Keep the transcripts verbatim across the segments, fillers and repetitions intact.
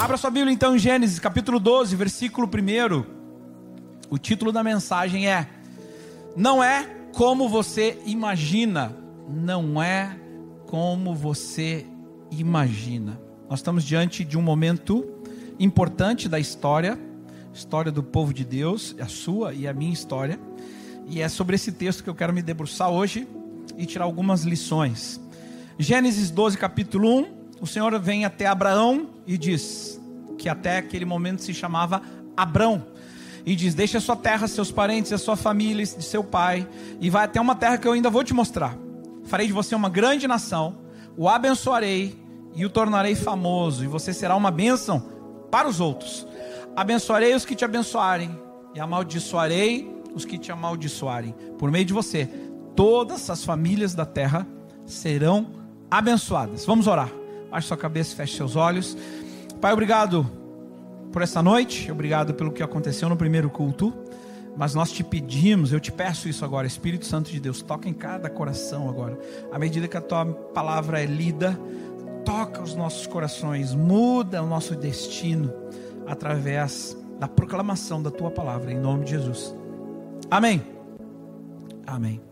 Abra sua Bíblia então em Gênesis capítulo doze, versículo um. O título da mensagem é: Não é como você imagina. Não é como você imagina. Nós estamos diante de um momento importante da história, história do povo de Deus, a sua e a minha história. E é sobre esse texto que eu quero me debruçar hoje e tirar algumas lições. Gênesis doze, capítulo um, o Senhor vem até Abraão e diz, que até aquele momento se chamava Abrão, e diz: deixa a sua terra, seus parentes, a sua família, de seu pai, e vai até uma terra que eu ainda vou te mostrar. Farei de você uma grande nação, o abençoarei e o tornarei famoso, e você será uma bênção para os outros. Abençoarei os que te abençoarem, e amaldiçoarei os que te amaldiçoarem. Por meio de você, todas as famílias da terra serão abençoadas. Vamos orar. Baixe sua cabeça e feche seus olhos. Pai, obrigado por essa noite, obrigado pelo que aconteceu no primeiro culto, mas nós te pedimos, eu te peço isso agora, Espírito Santo de Deus, toca em cada coração agora, à medida que a tua palavra é lida, toca os nossos corações, muda o nosso destino, através da proclamação da tua palavra, em nome de Jesus, amém, amém,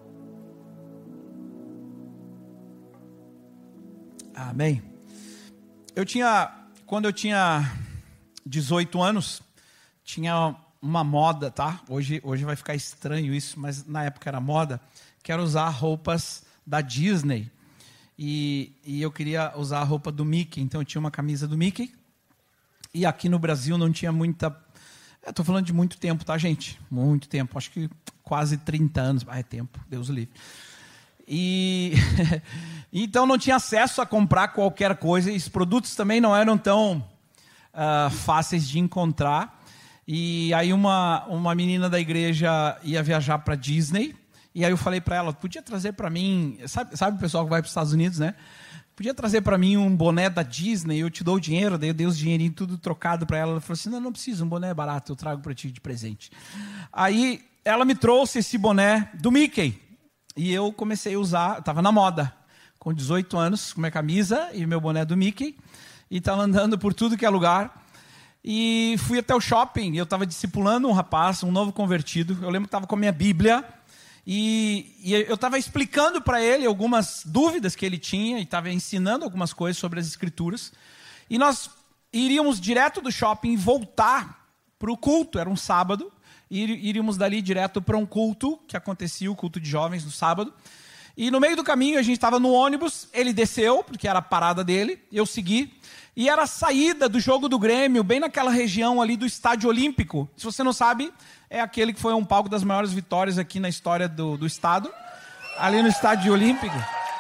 amém. Eu tinha, quando eu tinha dezoito anos, tinha uma moda, tá? Hoje, hoje vai ficar estranho isso, mas na época era moda, que era usar roupas da Disney. E, e eu queria usar a roupa do Mickey, então eu tinha uma camisa do Mickey. E aqui no Brasil não tinha muita... Eu tô falando de muito tempo, tá, gente? Muito tempo, acho que quase trinta anos. Ah, é tempo, Deus o livre. E então não tinha acesso a comprar qualquer coisa, e os produtos também não eram tão uh, fáceis de encontrar. E aí uma, uma menina da igreja ia viajar para Disney, e aí eu falei para ela, podia trazer para mim, sabe, sabe o pessoal que vai para os Estados Unidos, né? Podia trazer para mim um boné da Disney, eu te dou o dinheiro, daí eu dei os dinheirinhos tudo trocado para ela. Ela falou assim, não, não precisa, um boné é barato, eu trago para ti de presente. Aí ela me trouxe esse boné do Mickey, e eu comecei a usar, estava na moda, com dezoito anos, com minha camisa e meu boné do Mickey, e estava andando por tudo que é lugar, e fui até o shopping, e eu estava discipulando um rapaz, um novo convertido, eu lembro que estava com a minha Bíblia, e, e eu estava explicando para ele algumas dúvidas que ele tinha, e estava ensinando algumas coisas sobre as Escrituras, e nós iríamos direto do shopping voltar para o culto, era um sábado, e iríamos dali direto para um culto, que acontecia, o culto de jovens no sábado. E no meio do caminho, a gente estava no ônibus, ele desceu, porque era a parada dele, eu segui, e era a saída do jogo do Grêmio, bem naquela região ali do Estádio Olímpico. Se você não sabe, é aquele que foi um palco das maiores vitórias aqui na história do, do estado, ali no Estádio Olímpico.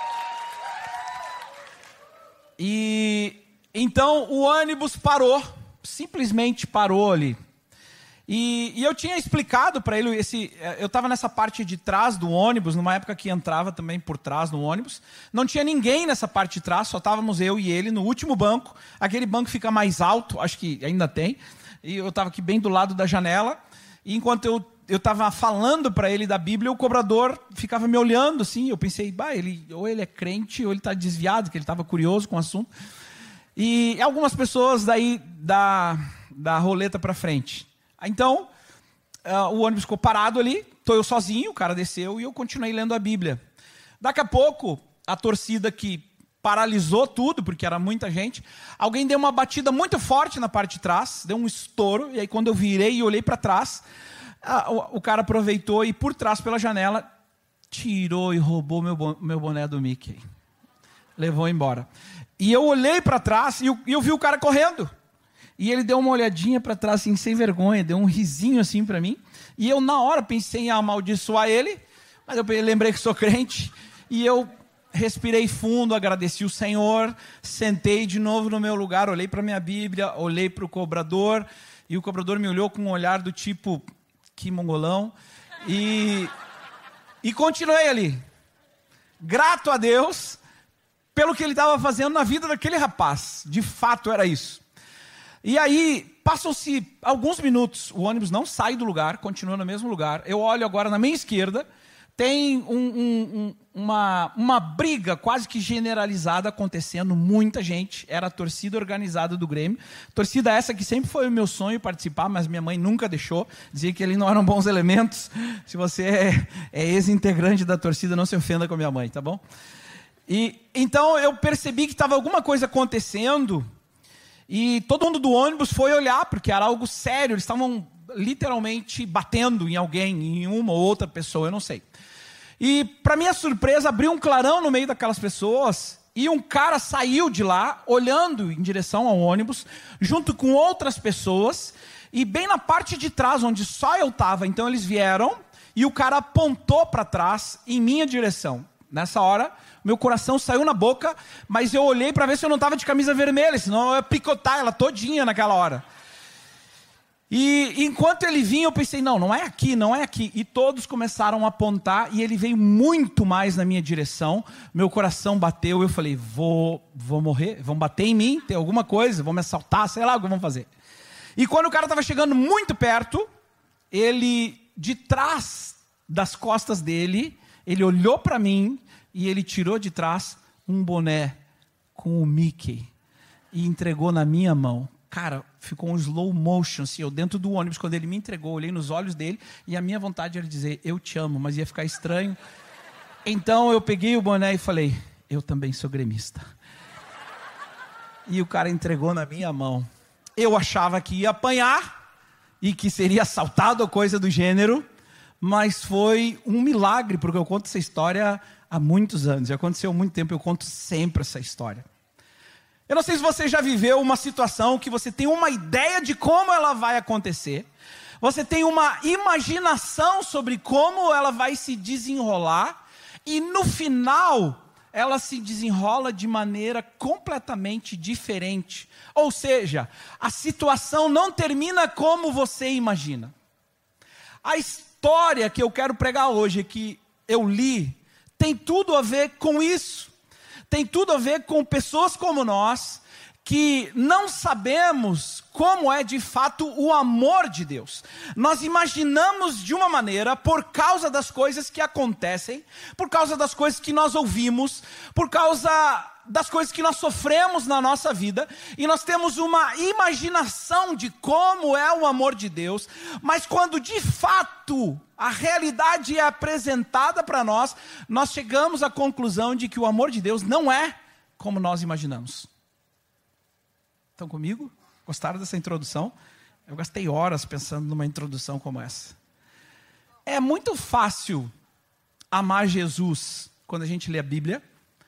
E então o ônibus parou, simplesmente parou ali. E, e eu tinha explicado para ele, esse, eu estava nessa parte de trás do ônibus, numa época que entrava também por trás no ônibus. Não tinha ninguém nessa parte de trás, só estávamos eu e ele no último banco. Aquele banco fica mais alto, acho que ainda tem. E eu estava aqui bem do lado da janela. E enquanto eu eu estava falando para ele da Bíblia, o cobrador ficava me olhando assim. Eu pensei, bah, ele, ou ele é crente ou ele está desviado, que ele estava curioso com o assunto. E algumas pessoas daí da, da roleta para frente. Então, uh, o ônibus ficou parado ali, estou eu sozinho, o cara desceu e eu continuei lendo a Bíblia. Daqui a pouco, a torcida que paralisou tudo, porque era muita gente, alguém deu uma batida muito forte na parte de trás, deu um estouro, e aí quando eu virei e olhei para trás, uh, o, o cara aproveitou e por trás pela janela, tirou e roubou meu, meu boné do Mickey. Levou embora. E eu olhei para trás e eu, e eu vi o cara correndo. E ele deu uma olhadinha para trás, assim, sem vergonha, deu um risinho assim para mim. E eu, na hora, pensei em amaldiçoar ele, mas eu lembrei que sou crente. E eu respirei fundo, agradeci o Senhor, sentei de novo no meu lugar, olhei para a minha Bíblia, olhei para o cobrador, e o cobrador me olhou com um olhar do tipo, que mongolão. E, e continuei ali, grato a Deus pelo que ele estava fazendo na vida daquele rapaz. De fato, era isso. E aí, passam-se alguns minutos, o ônibus não sai do lugar, continua no mesmo lugar. Eu olho agora na minha esquerda, tem um, um, um, uma, uma briga quase que generalizada acontecendo, muita gente, era a torcida organizada do Grêmio, torcida essa que sempre foi o meu sonho participar, mas minha mãe nunca deixou, dizia que eles não eram bons elementos. Se você é, é ex-integrante da torcida, não se ofenda com a minha mãe, tá bom? E então eu percebi que estava alguma coisa acontecendo, e todo mundo do ônibus foi olhar, porque era algo sério, eles estavam literalmente batendo em alguém, em uma ou outra pessoa, eu não sei. E, para minha surpresa, abriu um clarão no meio daquelas pessoas e um cara saiu de lá, olhando em direção ao ônibus, junto com outras pessoas, e bem na parte de trás, onde só eu estava. Então, eles vieram e o cara apontou para trás, em minha direção. Nessa hora, meu coração saiu na boca, mas eu olhei para ver se eu não estava de camisa vermelha, senão eu ia picotar ela todinha naquela hora. E enquanto ele vinha, eu pensei, não, não é aqui, não é aqui. E todos começaram a apontar, e ele veio muito mais na minha direção. Meu coração bateu, eu falei, vou, vou morrer, vão bater em mim, tem alguma coisa, vão me assaltar, sei lá o que vão fazer. E quando o cara estava chegando muito perto, ele, de trás das costas dele, ele olhou para mim, e ele tirou de trás um boné com o Mickey, e entregou na minha mão. Cara, ficou um slow motion, assim, eu dentro do ônibus, quando ele me entregou, eu olhei nos olhos dele, e a minha vontade era dizer, eu te amo, mas ia ficar estranho. Então eu peguei o boné e falei, eu também sou gremista. E o cara entregou na minha mão. Eu achava que ia apanhar, e que seria assaltado ou coisa do gênero, mas foi um milagre, porque eu conto essa história há muitos anos, já aconteceu há muito tempo, eu conto sempre essa história. Eu não sei se você já viveu uma situação que você tem uma ideia de como ela vai acontecer, você tem uma imaginação sobre como ela vai se desenrolar, e no final, ela se desenrola de maneira completamente diferente. Ou seja, a situação não termina como você imagina. A história que eu quero pregar hoje, que eu li, tem tudo a ver com isso. Tem tudo a ver com pessoas como nós, que não sabemos como é de fato o amor de Deus. Nós imaginamos de uma maneira, por causa das coisas que acontecem, por causa das coisas que nós ouvimos, por causa das coisas que nós sofremos na nossa vida, e nós temos uma imaginação de como é o amor de Deus, mas quando de fato a realidade é apresentada para nós, nós chegamos à conclusão de que o amor de Deus não é como nós imaginamos. Estão comigo? Gostaram dessa introdução? Eu gastei horas pensando numa introdução como essa. É muito fácil amar Jesus quando a gente lê a Bíblia,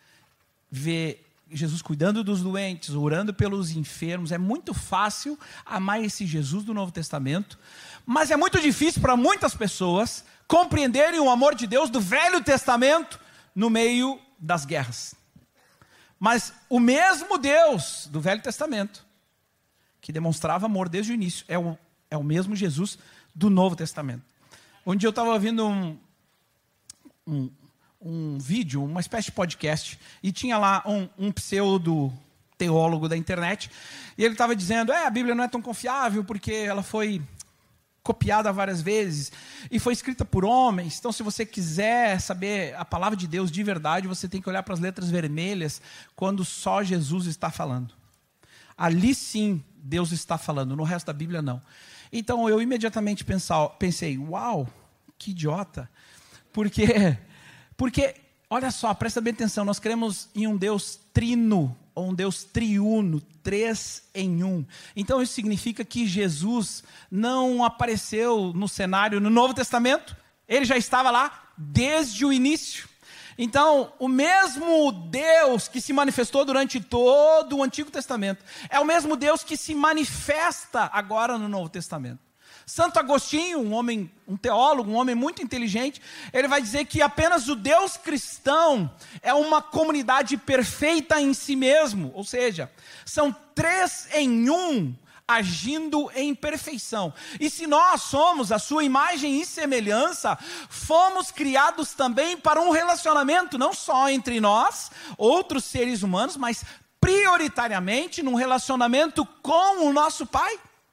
ver Jesus cuidando dos doentes, orando pelos enfermos. É muito fácil amar esse Jesus do Novo Testamento, mas é muito difícil para muitas pessoas compreenderem o amor de Deus do Velho Testamento no meio das guerras. Mas o mesmo Deus do Velho Testamento, que demonstrava amor desde o início, é o, é o mesmo Jesus do Novo Testamento. Um dia eu estava ouvindo um, um, um vídeo, uma espécie de podcast, e tinha lá um, um pseudo-teólogo da internet, e ele estava dizendo, é, a Bíblia não é tão confiável, porque ela foi copiada várias vezes, e foi escrita por homens, então se você quiser saber a palavra de Deus de verdade, você tem que olhar para as letras vermelhas, quando só Jesus está falando. Ali sim, Deus está falando, no resto da Bíblia não. Então eu imediatamente pensar, pensei, uau, que idiota, porque, porque, olha só, presta bem atenção, nós cremos em um Deus trino, ou um Deus triuno, três em um. Então isso significa que Jesus não apareceu no cenário no Novo Testamento, ele já estava lá desde o início. Então, o mesmo Deus que se manifestou durante todo o Antigo Testamento, é o mesmo Deus que se manifesta agora no Novo Testamento. Santo Agostinho, um homem, um teólogo, um homem muito inteligente, ele vai dizer que apenas o Deus cristão é uma comunidade perfeita em si mesmo, ou seja, são três em um, agindo em perfeição. E se nós somos a sua imagem e semelhança, fomos criados também para um relacionamento, não só entre nós, outros seres humanos, mas prioritariamente num relacionamento com o nosso Pai.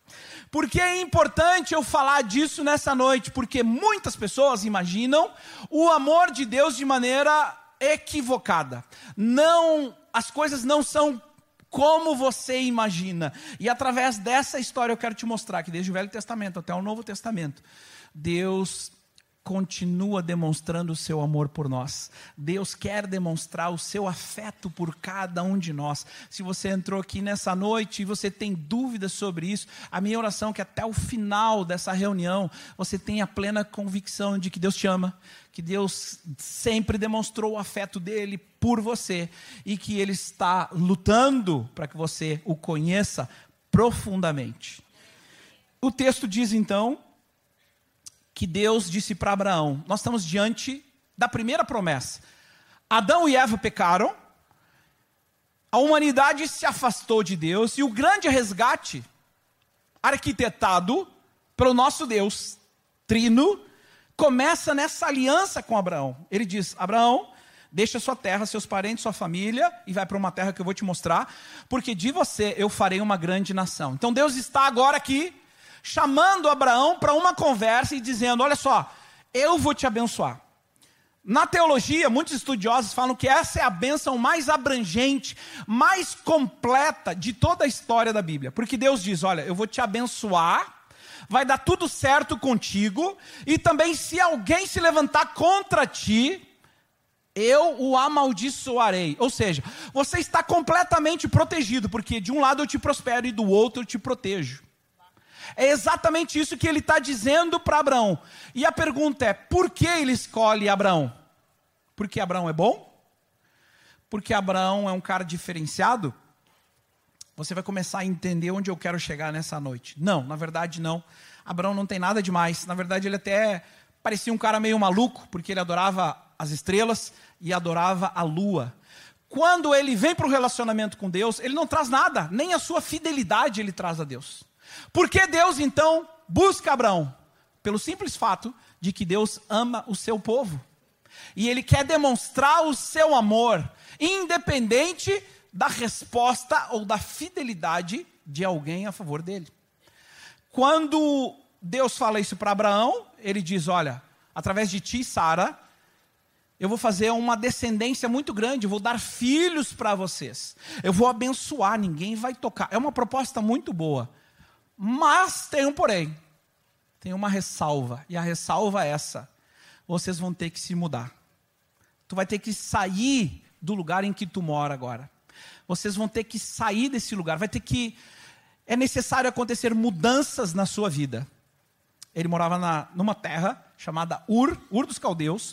Por que é importante eu falar disso nessa noite? Porque muitas pessoas imaginam o amor de Deus de maneira equivocada. Não, as coisas não são como você imagina. E através dessa história eu quero te mostrar que desde o Velho Testamento até o Novo Testamento, Deus continua demonstrando o seu amor por nós. Deus quer demonstrar o seu afeto por cada um de nós. Se você entrou aqui nessa noite e você tem dúvidas sobre isso, a minha oração é que até o final dessa reunião você tenha plena convicção de que Deus te ama, que Deus sempre demonstrou o afeto dele por você e que ele está lutando para que você o conheça profundamente. O texto diz então que Deus disse para Abraão, nós estamos diante da primeira promessa. Adão e Eva pecaram, a humanidade se afastou de Deus, e o grande resgate, arquitetado pelo nosso Deus, trino, começa nessa aliança com Abraão. Ele diz, Abraão, deixa sua terra, seus parentes, sua família, e vai para uma terra que eu vou te mostrar, porque de você eu farei uma grande nação. Então Deus está agora aqui, chamando Abraão para uma conversa e dizendo, olha só, eu vou te abençoar. Na teologia, muitos estudiosos falam que essa é a bênção mais abrangente, mais completa de toda a história da Bíblia. Porque Deus diz, olha, eu vou te abençoar, vai dar tudo certo contigo, e também se alguém se levantar contra ti, eu o amaldiçoarei. Ou seja, você está completamente protegido, porque de um lado eu te prospero e do outro eu te protejo. É exatamente isso que ele está dizendo para Abraão. E a pergunta é, por que ele escolhe Abraão? Porque Abraão é bom? Porque Abraão é um cara diferenciado? Você vai começar a entender onde eu quero chegar nessa noite. Não, na verdade não. Abraão não tem nada demais. Na verdade ele até parecia um cara meio maluco, porque ele adorava as estrelas e adorava a lua. Quando ele vem para o relacionamento com Deus, ele não traz nada, nem a sua fidelidade ele traz a Deus. Por que Deus então busca Abraão? Pelo simples fato de que Deus ama o seu povo. E ele quer demonstrar o seu amor, independente da resposta ou da fidelidade de alguém a favor dele. Quando Deus fala isso para Abraão, ele diz, olha, através de ti, Sara, eu vou fazer uma descendência muito grande, eu vou dar filhos para vocês. Eu vou abençoar, ninguém vai tocar. É uma proposta muito boa. Mas tem um porém, tem uma ressalva, e a ressalva é essa, vocês vão ter que se mudar. Tu vai ter que sair do lugar em que tu mora agora. Vocês vão ter que sair desse lugar, vai ter que, é necessário acontecer mudanças na sua vida. Ele morava na, numa terra chamada Ur, Ur dos Caldeus,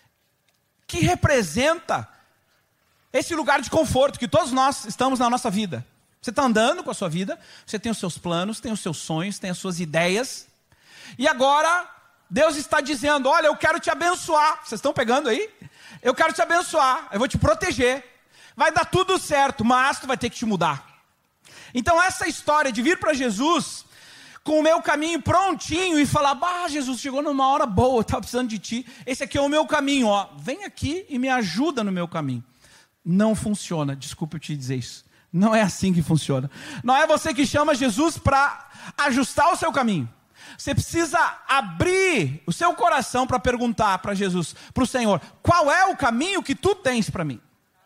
que representa esse lugar de conforto que todos nós estamos na nossa vida. Você está andando com a sua vida, você tem os seus planos, tem os seus sonhos, tem as suas ideias. E agora, Deus está dizendo, olha, eu quero te abençoar. Vocês estão pegando aí? Eu quero te abençoar, eu vou te proteger. Vai dar tudo certo, mas tu vai ter que te mudar. Então essa história de vir para Jesus, com o meu caminho prontinho e falar, bah, Jesus, chegou numa hora boa, eu estava precisando de ti. Esse aqui é o meu caminho, ó. Vem aqui e me ajuda no meu caminho. Não funciona, desculpa eu te dizer isso. Não é assim que funciona. Não é você que chama Jesus para ajustar o seu caminho. Você precisa abrir o seu coração para perguntar para Jesus, para o Senhor, qual é o caminho que tu tens para mim?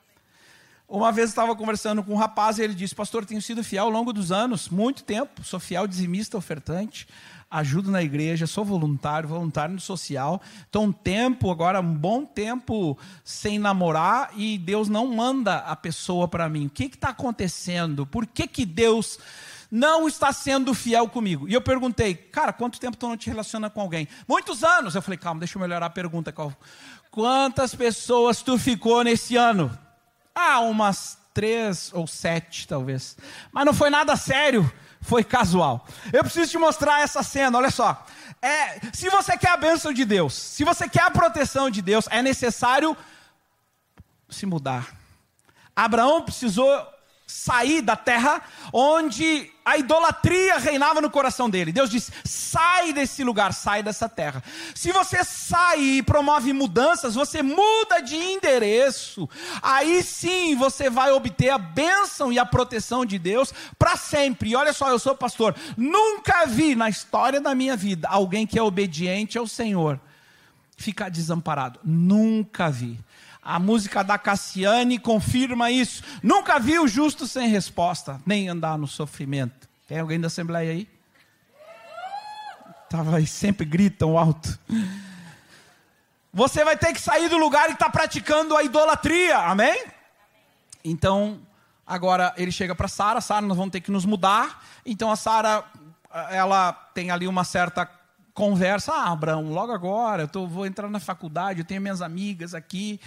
Uma vez eu estava conversando com um rapaz e ele disse, pastor, tenho sido fiel ao longo dos anos, muito tempo, sou fiel dizimista, ofertante, ajudo na igreja, sou voluntário, voluntário no social, estou um tempo, agora um bom tempo sem namorar e Deus não manda a pessoa para mim. O que está acontecendo? Por que que Deus não está sendo fiel comigo? E eu perguntei, cara, quanto tempo tu não te relaciona com alguém? Muitos anos. Eu falei, calma, deixa eu melhorar a pergunta. Quantas pessoas tu ficou nesse ano? Ah, umas três ou sete, talvez. Mas não foi nada sério. Foi casual. Eu preciso te mostrar essa cena, olha só. É, se você quer a bênção de Deus, se você quer a proteção de Deus, é necessário se mudar. Abraão precisou sair da terra onde a idolatria reinava no coração dele. Deus disse: sai desse lugar, sai dessa terra. Se você sai e promove mudanças, você muda de endereço, aí sim você vai obter a bênção e a proteção de Deus para sempre. E olha só, eu sou pastor, nunca vi na história da minha vida alguém que é obediente ao Senhor ficar desamparado. Nunca vi. A música da Cassiane confirma isso. Nunca vi o justo sem resposta, nem andar no sofrimento. Tem alguém da Assembleia aí? Tava aí, sempre gritam alto. Você vai ter que sair do lugar e está praticando a idolatria, amém? Então, agora ele chega para Sara. Sara, nós vamos ter que nos mudar. Então a Sara, ela tem ali uma certa conversa. Ah, Abraão, logo agora, eu tô, vou entrar na faculdade, eu tenho minhas amigas aqui,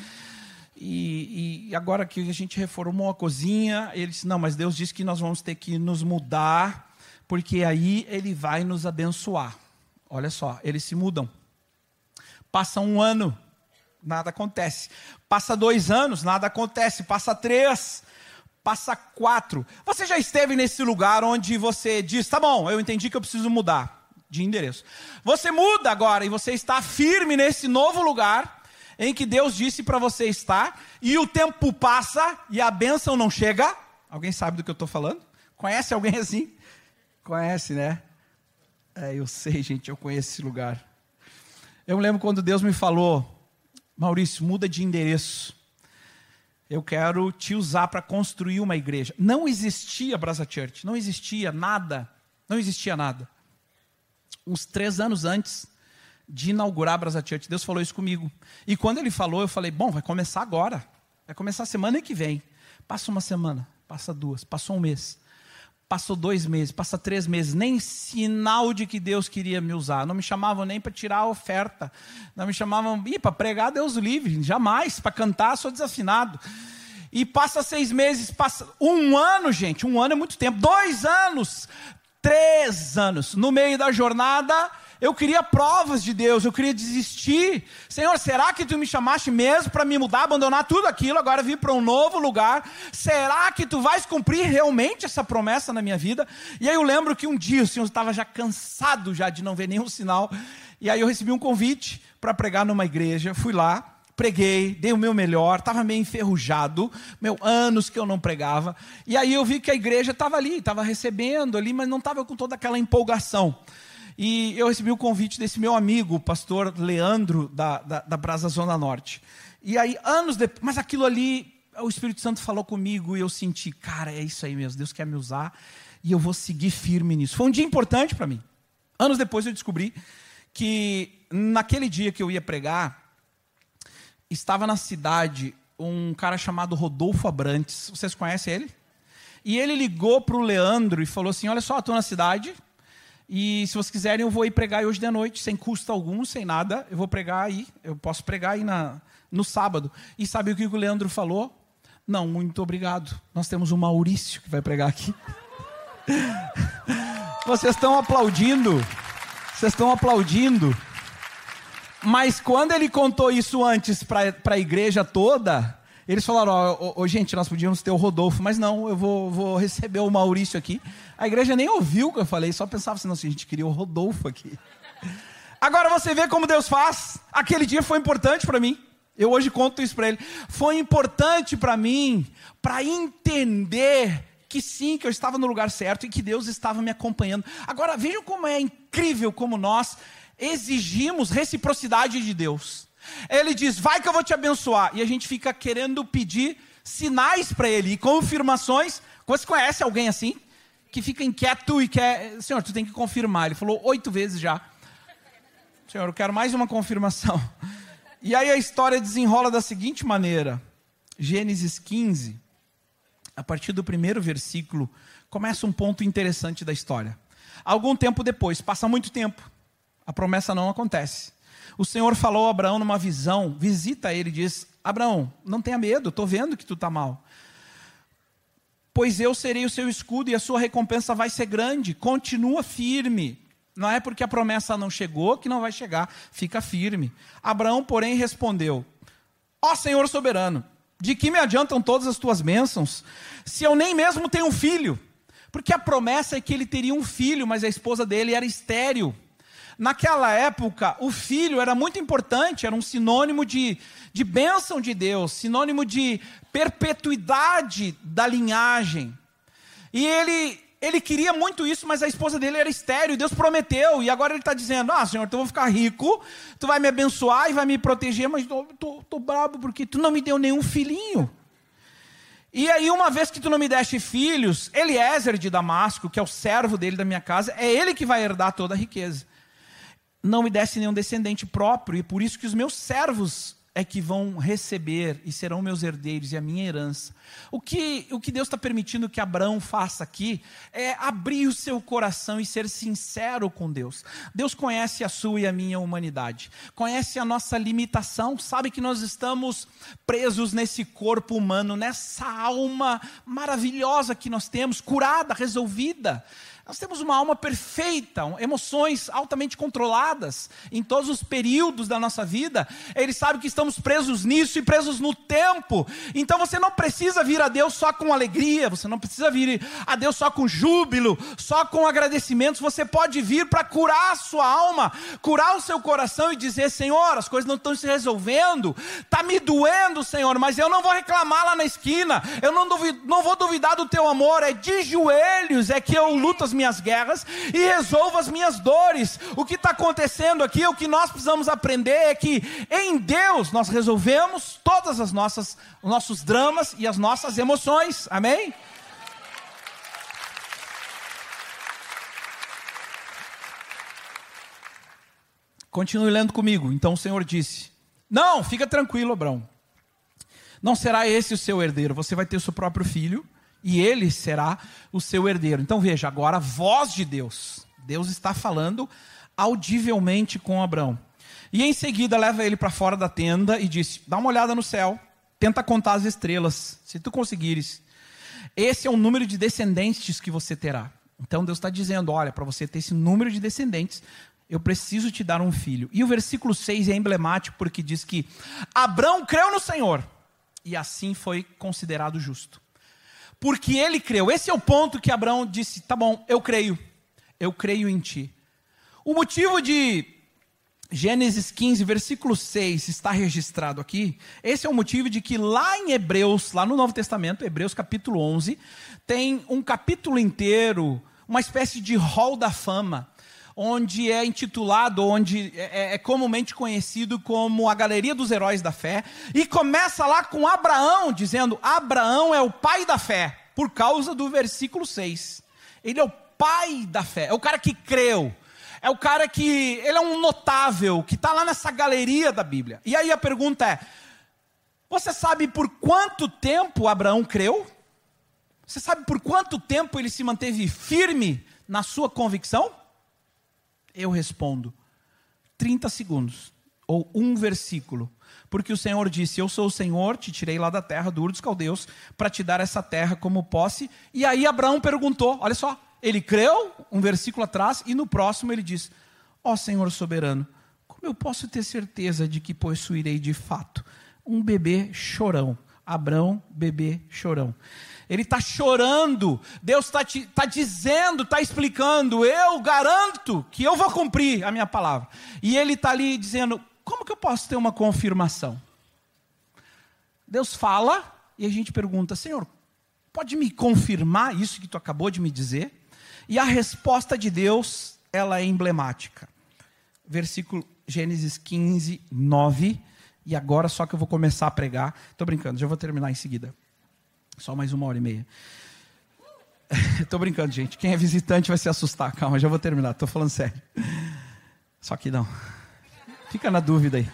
e, e agora que a gente reformou a cozinha, ele disse, não, mas Deus disse que nós vamos ter que nos mudar, porque aí Ele vai nos abençoar. Olha só, eles se mudam. Passa um ano, nada acontece. Passa dois anos, nada acontece. Passa três, passa quatro. Você já esteve nesse lugar onde você diz, tá bom, eu entendi que eu preciso mudar de endereço. Você muda agora e você está firme nesse novo lugar em que Deus disse para você estar, e o tempo passa e a bênção não chega. Alguém sabe do que eu estou falando? Conhece alguém assim? Conhece, né? É, eu sei, gente, eu conheço esse lugar. Eu me lembro quando Deus me falou, Maurício, muda de endereço. Eu quero te usar para construir uma igreja. Não existia Brasa Church, não existia nada, não existia nada. Uns três anos antes de inaugurar a Brasa Church, Deus falou isso comigo. E quando Ele falou, eu falei, bom, vai começar agora. Vai começar semana que vem. Passa uma semana, passa duas, passou um mês. Passou dois meses, passa três meses. Nem sinal de que Deus queria me usar. Não me chamavam nem para tirar a oferta. Não me chamavam, ih, para pregar Deus livre. Jamais, para cantar sou desafinado. E passa seis meses, passa um ano, gente. Um ano é muito tempo. Dois anos. Três anos, no meio da jornada, eu queria provas de Deus, eu queria desistir. Senhor, será que Tu me chamaste mesmo para me mudar, abandonar tudo aquilo, agora vir para um novo lugar? Será que Tu vais cumprir realmente essa promessa na minha vida? E aí eu lembro que um dia o Senhor estava já cansado já de não ver nenhum sinal, e aí eu recebi um convite para pregar numa igreja, fui lá, preguei, dei o meu melhor, estava meio enferrujado, meu, anos que eu não pregava, e aí eu vi que a igreja estava ali, estava recebendo ali, mas não estava com toda aquela empolgação. E eu recebi o convite desse meu amigo, o pastor Leandro, da, da, da Brasa Zona Norte. E aí, anos depois, mas aquilo ali, o Espírito Santo falou comigo e eu senti, cara, é isso aí mesmo, Deus quer me usar e eu vou seguir firme nisso. Foi um dia importante para mim. Anos depois eu descobri que naquele dia que eu ia pregar, estava na cidade um cara chamado Rodolfo Abrantes. Vocês conhecem ele? E ele ligou para o Leandro e falou assim, olha só, estou na cidade e se vocês quiserem eu vou ir pregar hoje de noite, sem custo algum, sem nada. Eu vou pregar aí, eu posso pregar aí na, no sábado. E sabe o que o Leandro falou? Não, muito obrigado. Nós temos o Maurício que vai pregar aqui. Vocês estão aplaudindo. Vocês estão aplaudindo. Mas quando ele contou isso antes para a igreja toda, eles falaram, ó, oh, gente, nós podíamos ter o Rodolfo, mas não, eu vou, vou receber o Maurício aqui. A igreja nem ouviu o que eu falei, só pensava assim, nossa, a gente queria o Rodolfo aqui. Agora você vê como Deus faz. Aquele dia foi importante para mim. Eu hoje conto isso para ele. Foi importante para mim, para entender que sim, que eu estava no lugar certo e que Deus estava me acompanhando. Agora vejam como é incrível como nós exigimos reciprocidade de Deus. Ele diz, vai que eu vou te abençoar. E a gente fica querendo pedir sinais para Ele, e confirmações. Você conhece alguém assim? Que fica inquieto e quer, Senhor, tu tem que confirmar. Ele falou oito vezes já. Senhor, eu quero mais uma confirmação. E aí a história desenrola da seguinte maneira. Gênesis quinze, a partir do primeiro versículo, começa um ponto interessante da história. Algum tempo depois, passa muito tempo, a promessa não acontece. O Senhor falou a Abraão numa visão, visita ele e diz, Abraão, não tenha medo, estou vendo que tu está mal. Pois eu serei o seu escudo e a sua recompensa vai ser grande, continua firme. Não é porque a promessa não chegou que não vai chegar, fica firme. Abraão, porém, respondeu, ó Senhor soberano, De que me adiantam todas as tuas bênçãos, se eu nem mesmo tenho um filho? Porque a promessa é que ele teria um filho, mas a esposa dele era estéril. Naquela época, o filho era muito importante, era um sinônimo de, de bênção de Deus, sinônimo de perpetuidade da linhagem. E ele, ele queria muito isso, mas a esposa dele era estéril, Deus prometeu, e agora ele está dizendo, ah, Senhor, então eu vou ficar rico, tu vai me abençoar e vai me proteger, mas eu estou bravo porque tu não me deu nenhum filhinho. E aí, uma vez que tu não me deste filhos, Eliezer de Damasco, que é o servo dele da minha casa, é ele que vai herdar toda a riqueza. Não me desse nenhum descendente próprio, e por isso que os meus servos é que vão receber e serão meus herdeiros e a minha herança. O que, o que Deus está permitindo que Abraão faça aqui é abrir o seu coração e ser sincero com Deus. Deus conhece a sua e a minha humanidade, conhece a nossa limitação, sabe que nós estamos presos nesse corpo humano, nessa alma maravilhosa que nós temos, curada, resolvida. Nós temos uma alma perfeita, emoções altamente controladas em todos os períodos da nossa vida. Ele sabe que estamos presos nisso e presos no tempo. Então você não precisa vir a Deus só com alegria, você não precisa vir a Deus só com júbilo, só com agradecimentos. Você pode vir para curar a sua alma, curar o seu coração e dizer, Senhor, as coisas não estão se resolvendo, está me doendo, Senhor, mas eu não vou reclamar lá na esquina, eu não, duvido, não vou duvidar do teu amor, é de joelhos, é que eu luto as minhas guerras e resolvo as minhas dores. O que está acontecendo aqui, o que nós precisamos aprender é que em Deus nós resolvemos todas as nossas, os nossos dramas e as nossas emoções, amém? Continue lendo comigo. Então o Senhor disse, não, fica tranquilo, Abraão, não será esse o seu herdeiro, você vai ter o seu próprio filho, e ele será o seu herdeiro. Então veja, agora a voz de Deus. Deus está falando audivelmente com Abraão. E em seguida leva ele para fora da tenda e disse, dá uma olhada no céu, tenta contar as estrelas, se tu conseguires. Esse é o número de descendentes que você terá. Então Deus está dizendo, olha, para você ter esse número de descendentes, eu preciso te dar um filho. E o versículo seis é emblemático porque diz que Abraão creu no Senhor e assim foi considerado justo. Porque ele creu. Esse é o ponto que Abraão disse, tá bom, eu creio, eu creio em ti. O motivo de Gênesis quinze, versículo seis, está registrado aqui, esse é o motivo de que lá em Hebreus, lá no Novo Testamento, Hebreus capítulo onze, tem um capítulo inteiro, uma espécie de hall da fama, onde é intitulado, onde é, é comumente conhecido como a Galeria dos Heróis da Fé, e começa lá com Abraão, dizendo, Abraão é o pai da fé, por causa do versículo seis. Ele é o pai da fé, é o cara que creu, é o cara que, ele é um notável, que está lá nessa galeria da Bíblia. E aí a pergunta é, você sabe por quanto tempo Abraão creu? Você sabe por quanto tempo ele se manteve firme na sua convicção? Eu respondo, trinta segundos, ou um versículo, porque o Senhor disse, eu sou o Senhor, te tirei lá da terra, do Ur dos Caldeus, para te dar essa terra como posse. E aí Abraão perguntou, olha só, ele creu, um versículo atrás, e no próximo ele diz, ó Senhor soberano, como eu posso ter certeza de que possuirei de fato um bebê chorão? Abraão, bebê chorão. Ele está chorando, Deus está tá dizendo, está explicando, eu garanto que eu vou cumprir a minha palavra. E ele está ali dizendo, como que eu posso ter uma confirmação? Deus fala e a gente pergunta, Senhor, pode me confirmar isso que tu acabou de me dizer? E a resposta de Deus, ela é emblemática. Versículo Gênesis quinze, nove, e agora só que eu vou começar a pregar, estou brincando, já vou terminar em seguida. Só mais uma hora e meia. Estou brincando, gente. Quem é visitante vai se assustar. Calma, já vou terminar. Estou falando sério. Só que não. Fica na dúvida aí.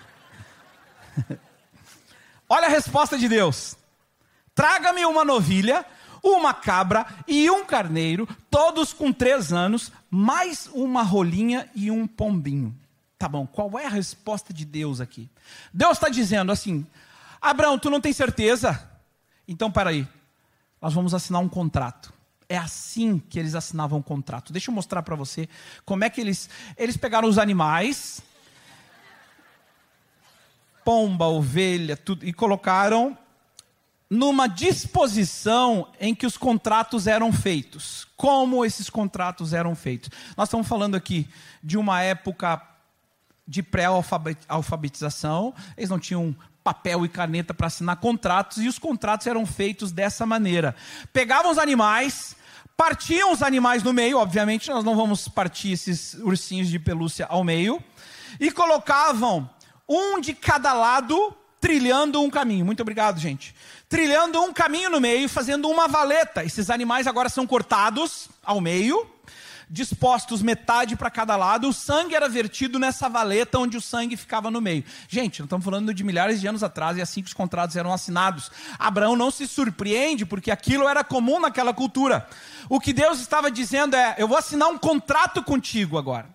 Olha a resposta de Deus. Traga-me uma novilha, uma cabra e um carneiro, todos com três anos, mais uma rolinha e um pombinho. Tá bom, qual é a resposta de Deus aqui? Deus está dizendo assim, Abraão, tu não tem certeza? Então, peraí, nós vamos assinar um contrato. É assim que eles assinavam um contrato. Deixa eu mostrar para você como é que eles... Eles pegaram os animais, pomba, ovelha, tudo, e colocaram numa disposição em que os contratos eram feitos. Como esses contratos eram feitos? Nós estamos falando aqui de uma época de pré-alfabetização, eles não tinham papel e caneta para assinar contratos, e os contratos eram feitos dessa maneira. Pegavam os animais, partiam os animais no meio, obviamente nós não vamos partir esses ursinhos de pelúcia ao meio, e colocavam um de cada lado, trilhando um caminho. Muito obrigado, gente. Trilhando um caminho no meio, fazendo uma valeta. Esses animais agora são cortados ao meio, dispostos metade para cada lado, o sangue era vertido nessa valeta onde o sangue ficava no meio. Gente, nós estamos falando de milhares de anos atrás, e assim que os contratos eram assinados. Abraão não se surpreende, porque aquilo era comum naquela cultura. O que Deus estava dizendo é, eu vou assinar um contrato contigo agora.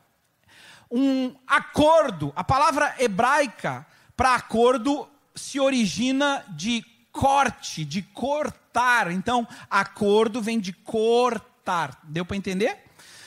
Um acordo. A palavra hebraica para acordo se origina de corte, de cortar. Então, acordo vem de cortar. Deu para entender?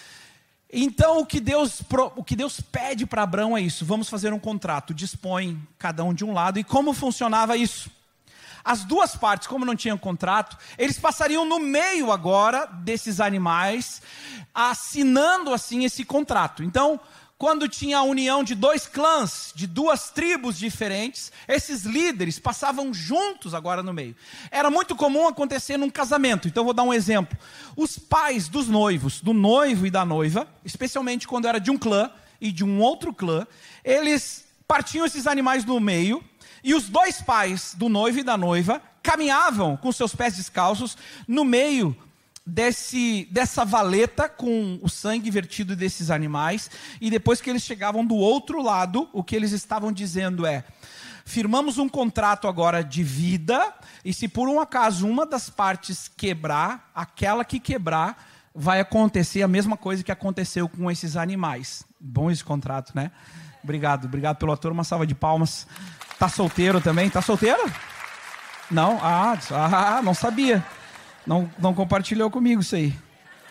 Então, o que Deus, o que Deus pede para Abraão é isso. Vamos fazer um contrato. Dispõe cada um de um lado. E como funcionava isso? As duas partes, como não tinham contrato, eles passariam no meio agora desses animais, assinando assim esse contrato. Então, quando tinha a união de dois clãs, de duas tribos diferentes, esses líderes passavam juntos agora no meio. Era muito comum acontecer num casamento. Então eu vou dar um exemplo. Os pais dos noivos, do noivo e da noiva, especialmente quando era de um clã e de um outro clã, eles partiam esses animais no meio, e os dois pais do noivo e da noiva caminhavam com seus pés descalços no meio Desse, dessa valeta com o sangue vertido desses animais, e depois que eles chegavam do outro lado, o que eles estavam dizendo é, firmamos um contrato agora de vida, e se por um acaso uma das partes quebrar, aquela que quebrar, vai acontecer a mesma coisa que aconteceu com esses animais. Bom esse contrato, né? Obrigado, obrigado pelo ator, uma salva de palmas. Tá solteiro também? Tá solteiro? Não? Ah, ah não sabia. Não, não compartilhou comigo isso aí.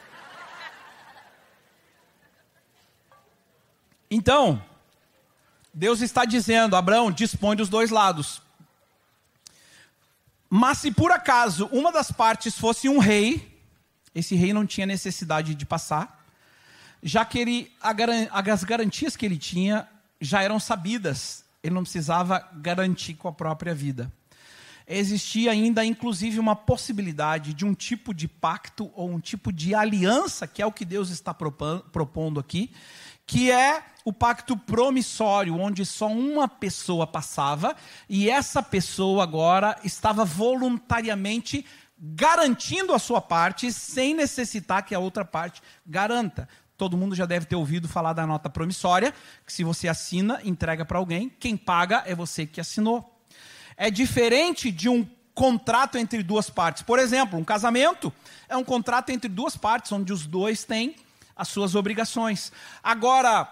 Então, Deus está dizendo, Abraão, dispõe dos dois lados. Mas se por acaso uma das partes fosse um rei, esse rei não tinha necessidade de passar, já que ele, as garantias que ele tinha já eram sabidas, ele não precisava garantir com a própria vida. Existia ainda, inclusive, uma possibilidade de um tipo de pacto ou um tipo de aliança, que é o que Deus está propondo aqui, que é o pacto promissório, onde só uma pessoa passava, e essa pessoa agora estava voluntariamente garantindo a sua parte, sem necessitar que a outra parte garanta. Todo mundo já deve ter ouvido falar da nota promissória, que se você assina, entrega para alguém, quem paga é você que assinou. É diferente de um contrato entre duas partes. Por exemplo, um casamento é um contrato entre duas partes, onde os dois têm as suas obrigações. Agora,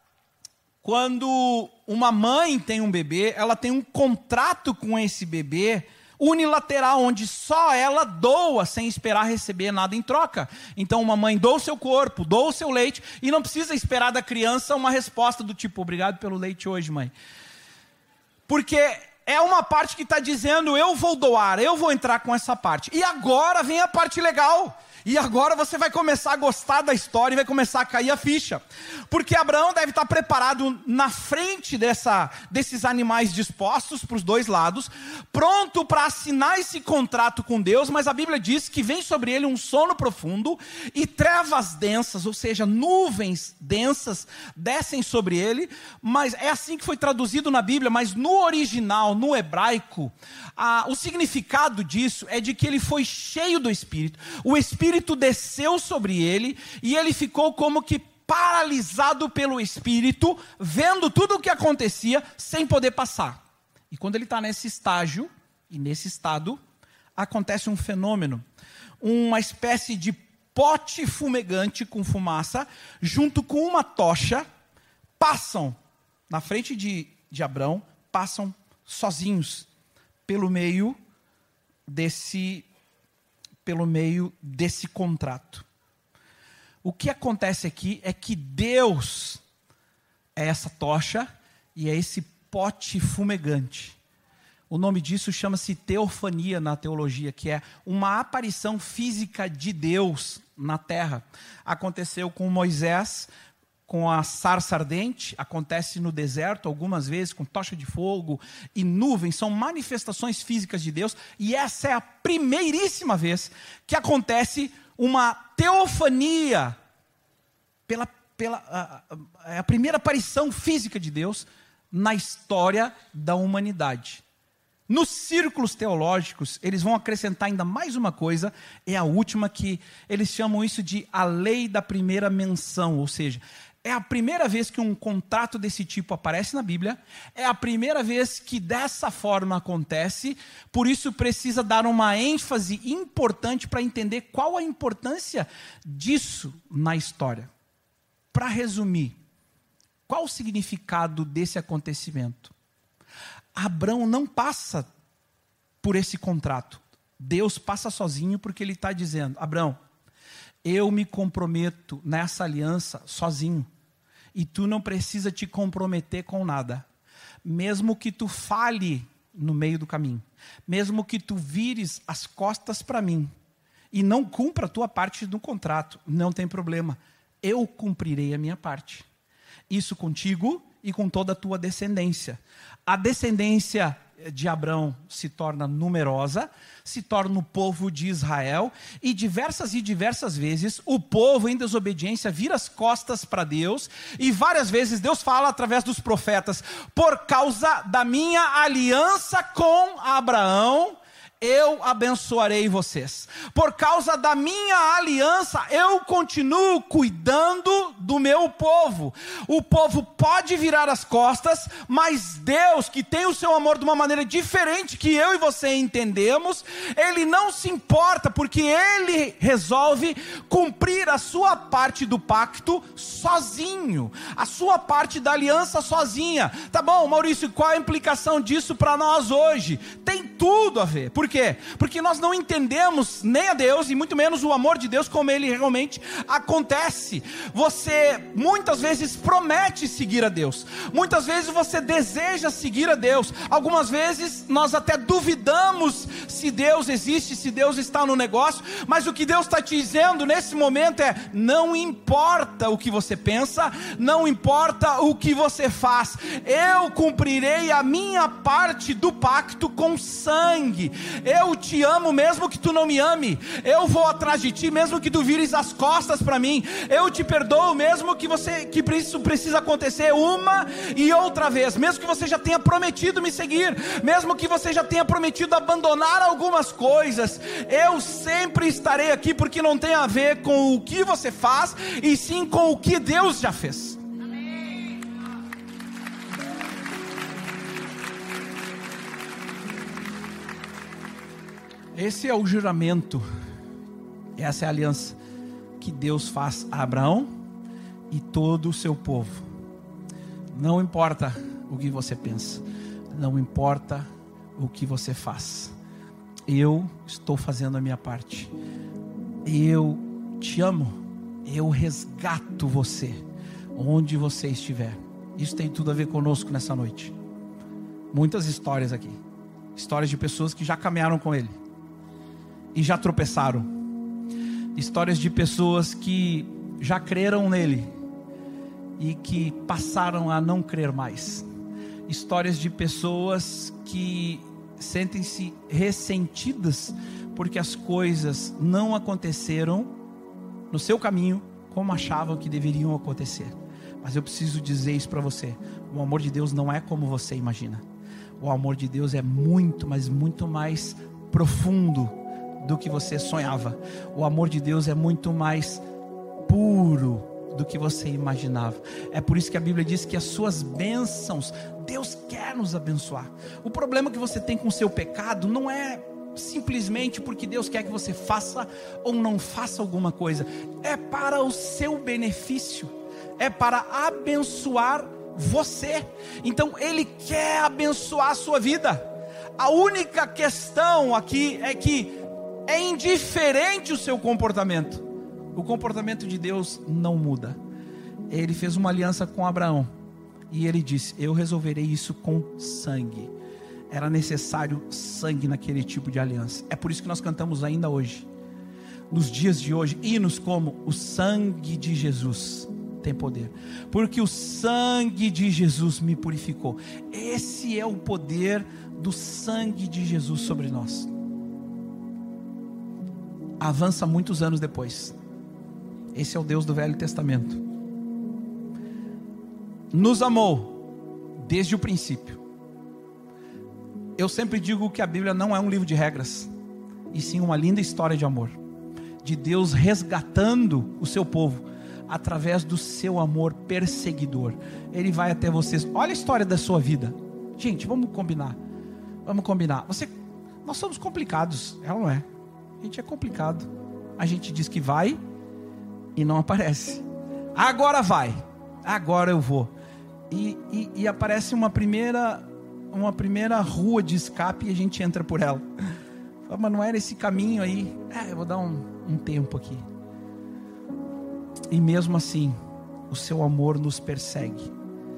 quando uma mãe tem um bebê, ela tem um contrato com esse bebê unilateral, onde só ela doa sem esperar receber nada em troca. Então uma mãe doa o seu corpo, doa o seu leite, e não precisa esperar da criança uma resposta do tipo, obrigado pelo leite hoje, mãe. Porque é uma parte que está dizendo, eu vou doar, eu vou entrar com essa parte. E agora vem a parte legal. E agora você vai começar a gostar da história e vai começar a cair a ficha. Porque Abraão deve estar preparado na frente dessa, desses animais dispostos para os dois lados, pronto para assinar esse contrato com Deus, mas a Bíblia diz que vem sobre ele um sono profundo e trevas densas, ou seja, nuvens densas descem sobre ele. Mas é assim que foi traduzido na Bíblia, mas no original, no hebraico, a, o significado disso é de que ele foi cheio do Espírito. O Espírito desceu sobre ele e ele ficou como que paralisado pelo Espírito, vendo tudo o que acontecia sem poder passar. E quando ele está nesse estágio, e nesse estado, acontece um fenômeno, uma espécie de pote fumegante com fumaça, junto com uma tocha, passam na frente de, de Abrão, passam sozinhos pelo meio desse pelo meio desse contrato. O que acontece aqui é que Deus é essa tocha e é esse pote fumegante. O nome disso chama-se teofania na teologia, que é uma aparição física de Deus na terra. Aconteceu com Moisés, com a sarça ardente, acontece no deserto algumas vezes, com tocha de fogo e nuvens, são manifestações físicas de Deus, e essa é a primeiríssima vez que acontece uma teofania, pela, pela, a, a, a primeira aparição física de Deus na história da humanidade. Nos círculos teológicos, eles vão acrescentar ainda mais uma coisa, é a última, que eles chamam isso de a lei da primeira menção, ou seja, é a primeira vez que um contrato desse tipo aparece na Bíblia, é a primeira vez que dessa forma acontece, por isso precisa dar uma ênfase importante para entender qual a importância disso na história. Para resumir, qual o significado desse acontecimento? Abrão não passa por esse contrato. Deus passa sozinho porque ele está dizendo: Abrão, eu me comprometo nessa aliança sozinho. E tu não precisa te comprometer com nada. Mesmo que tu fale no meio do caminho. Mesmo que tu vires as costas para mim. E não cumpra a tua parte do contrato. Não tem problema. Eu cumprirei a minha parte. Isso contigo e com toda a tua descendência. A descendência de Abrão se torna numerosa, se torna o povo de Israel, e diversas e diversas vezes o povo em desobediência vira as costas para Deus, e várias vezes Deus fala através dos profetas: por causa da minha aliança com Abraão, eu abençoarei vocês. Por causa da minha aliança, eu continuo cuidando do meu povo. O povo pode virar as costas, mas Deus, que tem o seu amor de uma maneira diferente que eu e você entendemos, Ele não se importa, porque Ele resolve cumprir a sua parte do pacto sozinho, a sua parte da aliança sozinha. Tá bom, Maurício, qual a implicação disso para nós hoje? Tem tudo a ver. Por quê? Porque nós não entendemos nem a Deus, e muito menos o amor de Deus como ele realmente acontece. Você muitas vezes promete seguir a Deus, muitas vezes você deseja seguir a Deus, algumas vezes nós até duvidamos se Deus existe, se Deus está no negócio, mas o que Deus está te dizendo nesse momento é: não importa o que você pensa, não importa o que você faz, eu cumprirei a minha parte do pacto com sangue. Eu te amo mesmo que tu não me ame, eu vou atrás de ti mesmo que tu vires as costas para mim, eu te perdoo mesmo que, você, que isso precisa acontecer uma e outra vez, mesmo que você já tenha prometido me seguir, mesmo que você já tenha prometido abandonar algumas coisas, eu sempre estarei aqui, porque não tem a ver com o que você faz, e sim com o que Deus já fez. Esse é o juramento, essa é a aliança que Deus faz a Abraão e todo o seu povo. Não importa o que você pensa, não importa o que você faz, eu estou fazendo a minha parte, eu te amo, eu resgato você, onde você estiver. Isso tem tudo a ver conosco nessa noite. Muitas histórias aqui, histórias de pessoas que já caminharam com Ele e já tropeçaram, histórias de pessoas que já creram nele e que passaram a não crer mais, histórias de pessoas que sentem-se ressentidas porque as coisas não aconteceram no seu caminho como achavam que deveriam acontecer. Mas eu preciso dizer isso para você: o amor de Deus não é como você imagina. O amor de Deus é muito, mas muito mais profundo do que você sonhava. O amor de Deus é muito mais puro do que você imaginava. É por isso que a Bíblia diz que as suas bênçãos, Deus quer nos abençoar. O problema que você tem com o seu pecado não é simplesmente porque Deus quer que você faça ou não faça alguma coisa. É para o seu benefício, é para abençoar você. Então Ele quer abençoar a sua vida. A única questão aqui é que é indiferente o seu comportamento. O comportamento de Deus não muda. Ele fez uma aliança com Abraão e Ele disse: eu resolverei isso com sangue. Era necessário sangue naquele tipo de aliança. É por isso que nós cantamos ainda hoje, nos dias de hoje, hinos como o sangue de Jesus tem poder, porque o sangue de Jesus me purificou. Esse é o poder do sangue de Jesus sobre nós. Avança muitos anos depois. Esse é o Deus do Velho Testamento. Nos amou desde o princípio. Eu sempre digo que a Bíblia não é um livro de regras, e sim uma linda história de amor, de Deus resgatando o seu povo através do seu amor perseguidor. Ele vai até vocês. Olha a história da sua vida. Gente, vamos combinar. Vamos combinar. Você, nós somos complicados, é ou não é? A gente é complicado. A gente diz que vai e não aparece. Agora vai. Agora eu vou. E, e, e aparece uma primeira, uma primeira rua de escape e a gente entra por ela. Mas não era esse caminho aí. É, eu vou dar um, um tempo aqui. E mesmo assim, o seu amor nos persegue.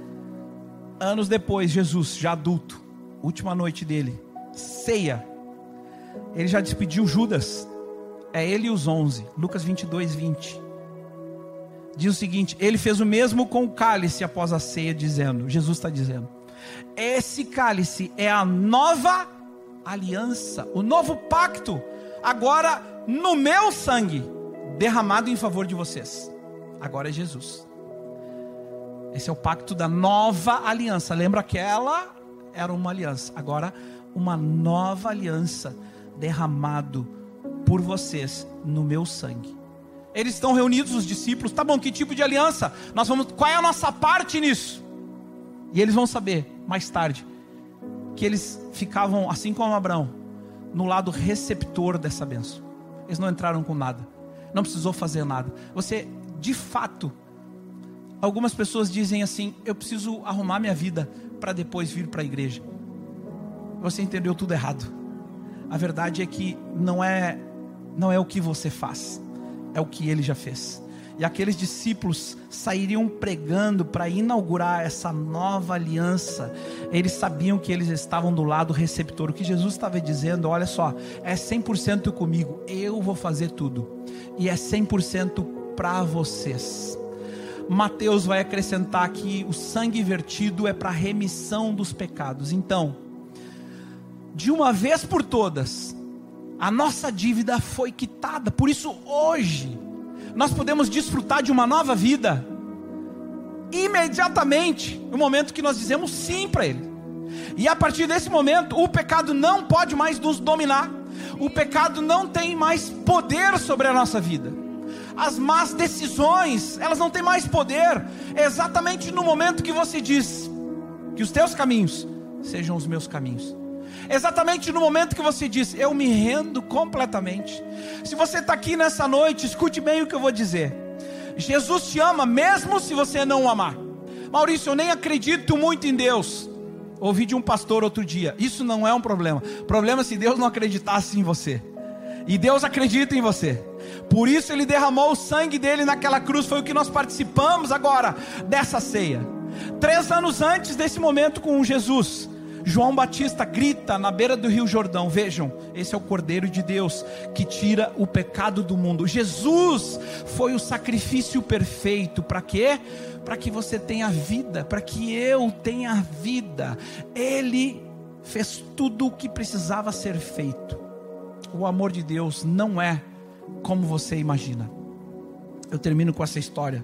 Anos depois, Jesus, já adulto, última noite dele, ceia. Ele já despediu Judas. É ele e os onze. Lucas vinte e dois, vinte. Diz o seguinte: ele fez o mesmo com o cálice após a ceia, dizendo, Jesus está dizendo, esse cálice é a nova aliança, o novo pacto, agora no meu sangue, derramado em favor de vocês. Agora é Jesus. Esse é o pacto da nova aliança. Lembra aquela? Era uma aliança. Agora uma nova aliança, derramado por vocês no meu sangue. Eles estão reunidos, os discípulos. Tá bom, que tipo de aliança? Nós vamos, qual é a nossa parte nisso? E eles vão saber mais tarde que eles ficavam, assim como Abraão, no lado receptor dessa bênção. Eles não entraram com nada, não precisou fazer nada. Você, de fato, algumas pessoas dizem assim: eu preciso arrumar minha vida para depois vir para a igreja. Você entendeu tudo errado. A verdade é que não é, não é o que você faz, é o que ele já fez. E aqueles discípulos sairiam pregando para inaugurar essa nova aliança. Eles sabiam que eles estavam do lado receptor. O que Jesus estava dizendo: olha só, é cem por cento comigo, eu vou fazer tudo, e é cem por cento para vocês. Mateus vai acrescentar que o sangue vertido é para remissão dos pecados. Então, de uma vez por todas, a nossa dívida foi quitada. Por isso hoje nós podemos desfrutar de uma nova vida imediatamente, no momento que nós dizemos sim para Ele. E a partir desse momento, o pecado não pode mais nos dominar. O pecado não tem mais poder sobre a nossa vida. As más decisões, elas não têm mais poder. É exatamente no momento que você diz que os teus caminhos sejam os meus caminhos. Exatamente no momento que você diz: eu me rendo completamente. Se você está aqui nessa noite, escute bem o que eu vou dizer. Jesus te ama mesmo se você não o amar. Maurício, eu nem acredito muito em Deus. Ouvi de um pastor outro dia: isso não é um problema. O problema é se Deus não acreditasse em você. E Deus acredita em você. Por isso Ele derramou o sangue dele naquela cruz. Foi o que nós participamos agora dessa ceia. Três anos antes desse momento com Jesus, João Batista grita na beira do Rio Jordão: vejam, esse é o Cordeiro de Deus que tira o pecado do mundo. Jesus foi o sacrifício perfeito. Para quê? Para que você tenha vida, para que eu tenha vida. Ele fez tudo o que precisava ser feito. O amor de Deus não é como você imagina. Eu termino com essa história.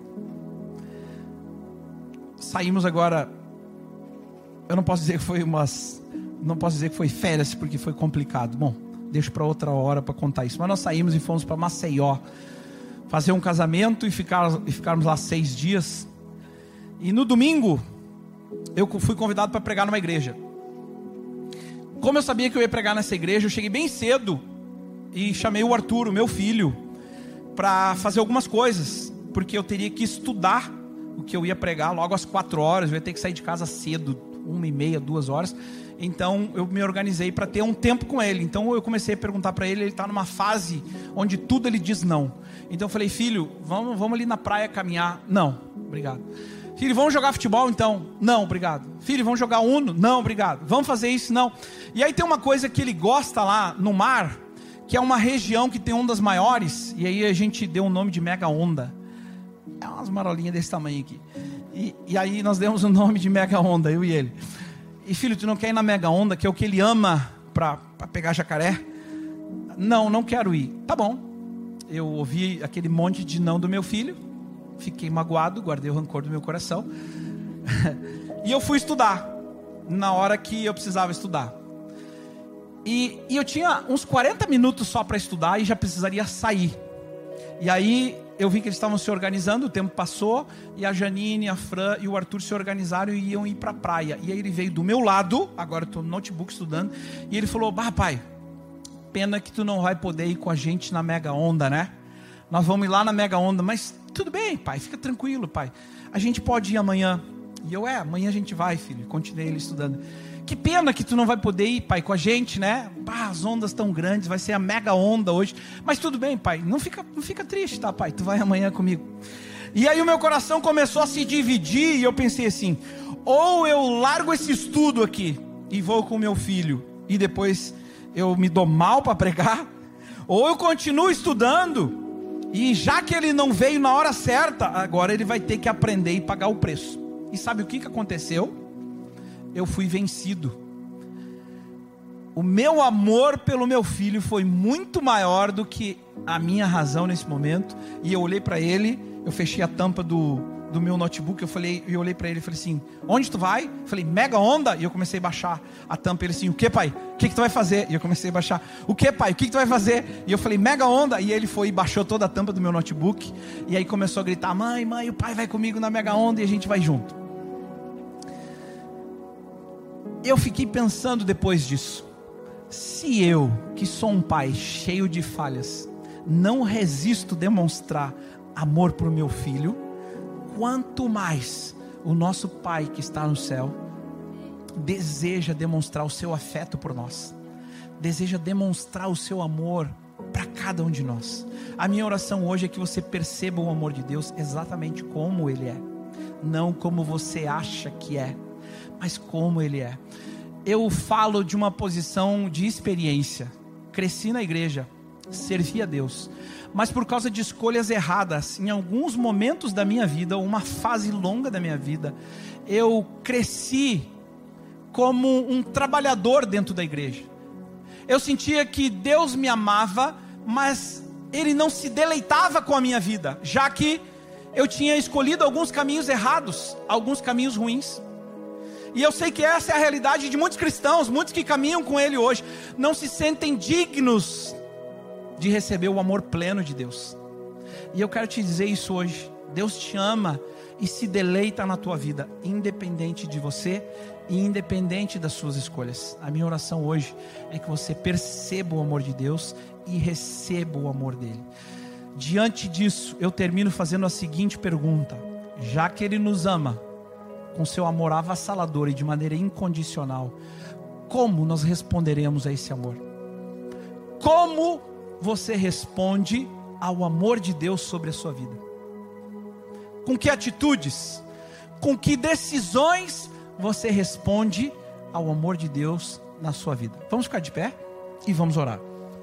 Saímos agora. Eu não posso dizer que foi umas, não posso dizer que foi férias, porque foi complicado. Bom, deixo para outra hora para contar isso. Mas nós saímos e fomos para Maceió fazer um casamento e, ficar, e ficarmos lá seis dias. E no domingo eu fui convidado para pregar numa igreja. Como eu sabia que eu ia pregar nessa igreja, eu cheguei bem cedo e chamei o Arthur, o meu filho, para fazer algumas coisas, porque eu teria que estudar o que eu ia pregar logo às quatro horas. Eu ia ter que sair de casa cedo, uma e meia, duas horas. Então eu me organizei para ter um tempo com ele. Então eu comecei a perguntar para ele. Ele está numa fase onde tudo ele diz não. Então eu falei: filho, vamos, vamos ali na praia caminhar. Não, obrigado. Filho, vamos jogar futebol então? Não, obrigado. Filho, vamos jogar Uno? Não, obrigado. Vamos fazer isso? Não. E aí tem uma coisa que ele gosta lá no mar, que é uma região que tem ondas maiores, e aí a gente deu o nome de mega onda. É umas marolinhas desse tamanho aqui. E, e aí nós demos o nome de mega onda, eu e ele. E filho, tu não quer ir na mega onda, que é o que ele ama para pegar jacaré? Não, não quero ir. Tá bom. Eu ouvi aquele monte de não do meu filho, fiquei magoado, guardei o rancor do meu coração. E eu fui estudar, na hora que eu precisava estudar. E, e eu tinha uns quarenta minutos só para estudar e já precisaria sair. E aí eu vi que eles estavam se organizando, o tempo passou, e a Janine, a Fran e o Arthur se organizaram e iam ir para a praia. E aí ele veio do meu lado, agora eu estou no notebook estudando, e ele falou: bah, pai, pena que tu não vai poder ir com a gente na mega onda, né? Nós vamos ir lá na mega onda, mas tudo bem, pai, fica tranquilo, pai. A gente pode ir amanhã. E eu, é, amanhã a gente vai, filho. Continuei ele estudando. Que pena que tu não vai poder ir, pai, com a gente, né? Bah, as ondas tão grandes, vai ser a mega onda hoje. Mas tudo bem, pai, não fica, não fica triste, tá, pai? Tu vai amanhã comigo. E aí o meu coração começou a se dividir e eu pensei assim: ou eu largo esse estudo aqui e vou com meu filho e depois eu me dou mal para pregar, ou eu continuo estudando e já que ele não veio na hora certa, agora ele vai ter que aprender e pagar o preço. E sabe o que, que aconteceu? Eu fui vencido. O meu amor pelo meu filho foi muito maior do que a minha razão nesse momento. E eu olhei para ele, eu fechei a tampa do, do meu notebook, eu falei, eu olhei para ele e falei assim: onde tu vai? Eu falei: mega onda. E eu comecei a baixar a tampa. Ele assim: o que, pai? O que, que tu vai fazer? E eu comecei a baixar. O que, pai? O que, que tu vai fazer? E eu falei: mega onda. E ele foi e baixou toda a tampa do meu notebook. E aí começou a gritar: mãe, mãe, o pai vai comigo na mega onda e a gente vai junto. Eu fiquei pensando depois disso: se eu, que sou um pai cheio de falhas, não resisto demonstrar amor para o meu filho, quanto mais o nosso Pai que está no céu deseja demonstrar o seu afeto por nós, deseja demonstrar o seu amor para cada um de nós. A minha oração hoje é que você perceba o amor de Deus exatamente como Ele é, não como você acha que é, mas como Ele é. Eu falo de uma posição de experiência. Cresci na igreja, servi a Deus, mas por causa de escolhas erradas, em alguns momentos da minha vida, uma fase longa da minha vida, eu cresci como um trabalhador dentro da igreja. Eu sentia que Deus me amava, mas Ele não se deleitava com a minha vida, já que eu tinha escolhido alguns caminhos errados, alguns caminhos ruins. E eu sei que essa é a realidade de muitos cristãos, muitos que caminham com Ele hoje, não se sentem dignos de receber o amor pleno de Deus. E eu quero te dizer isso hoje: Deus te ama e se deleita na tua vida, independente de você e independente das suas escolhas. A minha oração hoje é que você perceba o amor de Deus e receba o amor dele. Diante disso, eu termino fazendo a seguinte pergunta: já que Ele nos ama com seu amor avassalador e de maneira incondicional, como nós responderemos a esse amor? Como você responde ao amor de Deus sobre a sua vida? Com que atitudes, com que decisões você responde ao amor de Deus na sua vida? Vamos ficar de pé e vamos orar.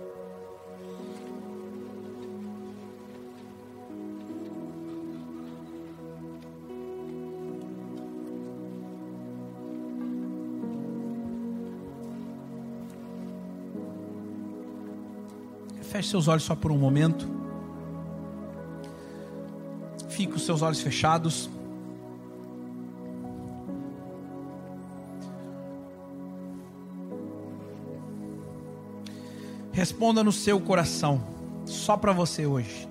Feche seus olhos só por um momento. Fique com os seus olhos fechados. Responda no seu coração, só para você hoje.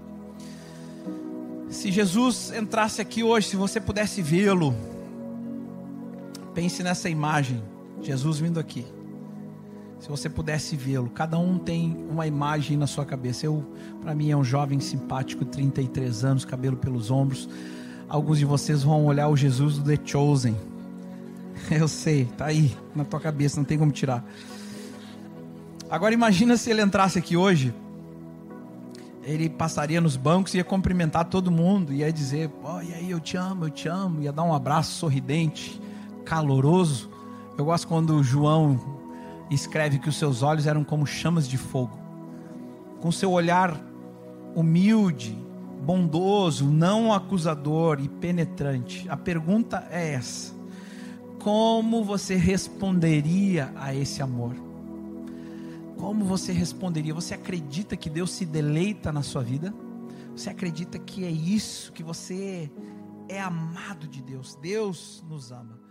Se Jesus entrasse aqui hoje, se você pudesse vê-lo, pense nessa imagem, Jesus vindo aqui. Se você pudesse vê-lo, cada um tem uma imagem na sua cabeça. Eu, para mim, é um jovem simpático, trinta e três anos, cabelo pelos ombros. Alguns de vocês vão olhar o Jesus do The Chosen. Eu sei, tá aí na tua cabeça, não tem como tirar. Agora imagina se ele entrasse aqui hoje ele passaria nos bancos e ia cumprimentar todo mundo, ia dizer, oh, e aí, eu te amo, eu te amo, ia dar um abraço sorridente, caloroso. Eu gosto quando João escreve que os seus olhos eram como chamas de fogo, com seu olhar humilde, bondoso, não acusador e penetrante. A pergunta é essa: como você responderia a esse amor? Como você responderia? Você acredita que Deus se deleita na sua vida? Você acredita que é isso, que você é amado de Deus? Deus nos ama.